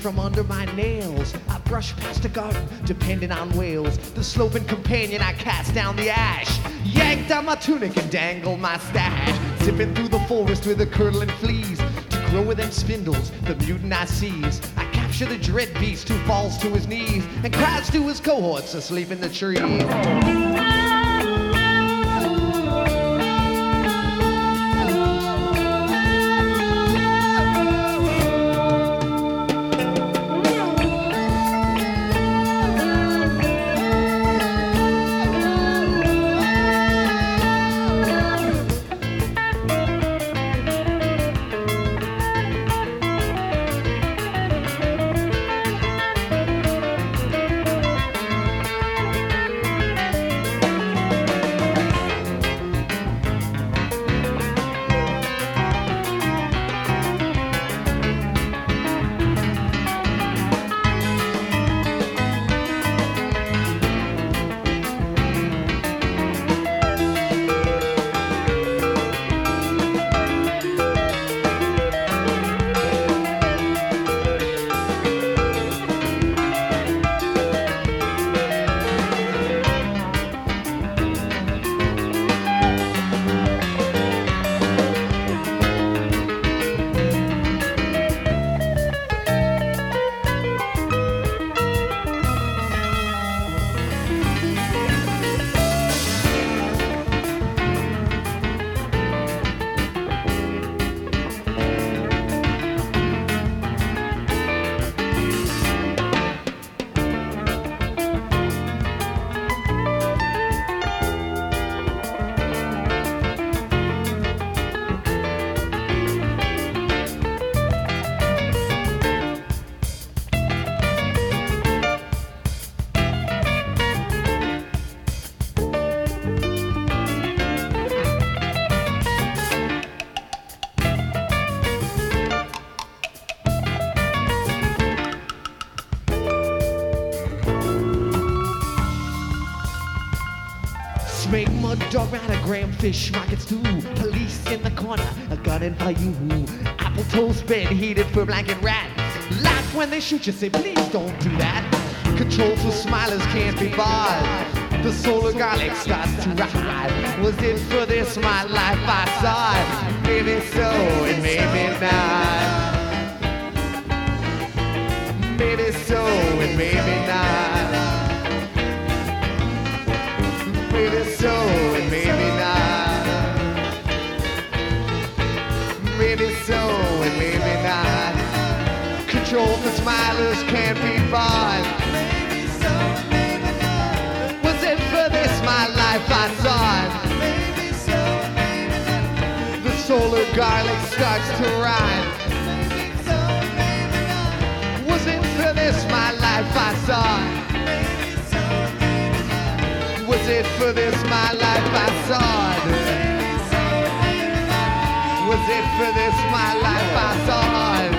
from under my nails. I brush past a garden, depending on whales. The sloping companion, I cast down the ash. Yanked out my tunic and dangled my stash. Zipping through the forest with the curdling fleas. To grow within spindles, the mutant I seize. I capture the dread beast who falls to his knees and cries to his cohorts asleep in the trees. Make mud dog ranagram, fish market stew. Police in the corner, a gun in for you. Apple toast bed heated for blanket rat. Laugh when they shoot you, say please don't do that. Controls with smilers can't be barred. The solar garlic starts to ride. Was it for this my life I saw it? Maybe so and maybe not. Maybe so and maybe not. Maybe so and maybe not. Maybe so and maybe not. Control the smilers can't be barred. Maybe so and maybe not. Was it for this my life I saw it? Maybe so and maybe not. The solar garlic starts to ride. Maybe so and maybe not. Was it for this my life I saw it? Maybe so and maybe not. Was it for this my life I saw it? Maybe so and maybe not. Was it for this my life I saw it?